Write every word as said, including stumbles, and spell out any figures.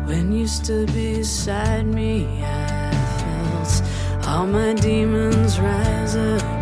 When you stood beside me, I felt all my demons rise up.